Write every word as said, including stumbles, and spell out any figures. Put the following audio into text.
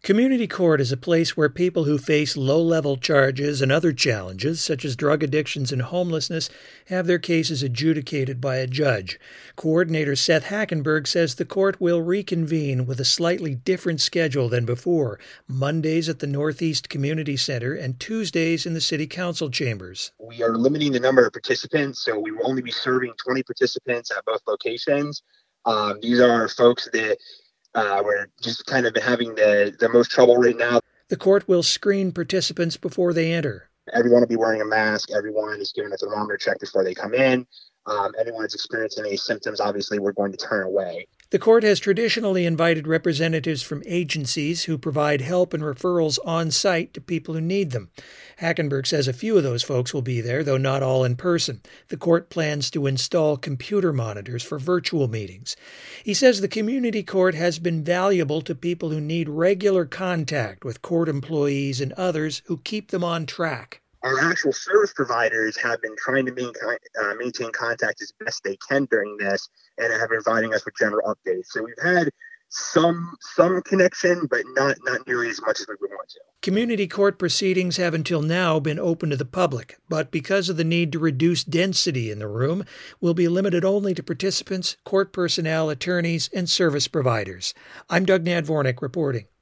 Community court is a place where people who face low-level charges and other challenges, such as drug addictions and homelessness, have their cases adjudicated by a judge. Coordinator Seth Hackenberg says the court will reconvene with a slightly different schedule than before, Mondays at the Northeast Community Center and Tuesdays in the City Council chambers. We are limiting the number of participants, so we will only be serving twenty participants at both locations. Um, these are folks that Uh, we're just kind of having the, the most trouble right now. The court will screen participants before they enter. Everyone will be wearing a mask. Everyone is given a thermometer check before they come in. Um, anyone who's experiencing any symptoms, obviously, we're going to turn away. The court has traditionally invited representatives from agencies who provide help and referrals on site to people who need them. Hackenberg says a few of those folks will be there, though not all in person. The court plans to install computer monitors for virtual meetings. He says the community court has been valuable to people who need regular contact with court employees and others who keep them on track. Our actual service providers have been trying to maintain, uh, maintain contact as best they can during this and have been providing us with general updates. So we've had some some connection, but not, not nearly as much as we would want to. Community court proceedings have until now been open to the public, but because of the need to reduce density in the room, will be limited only to participants, court personnel, attorneys, and service providers. I'm Doug Nadvornik reporting.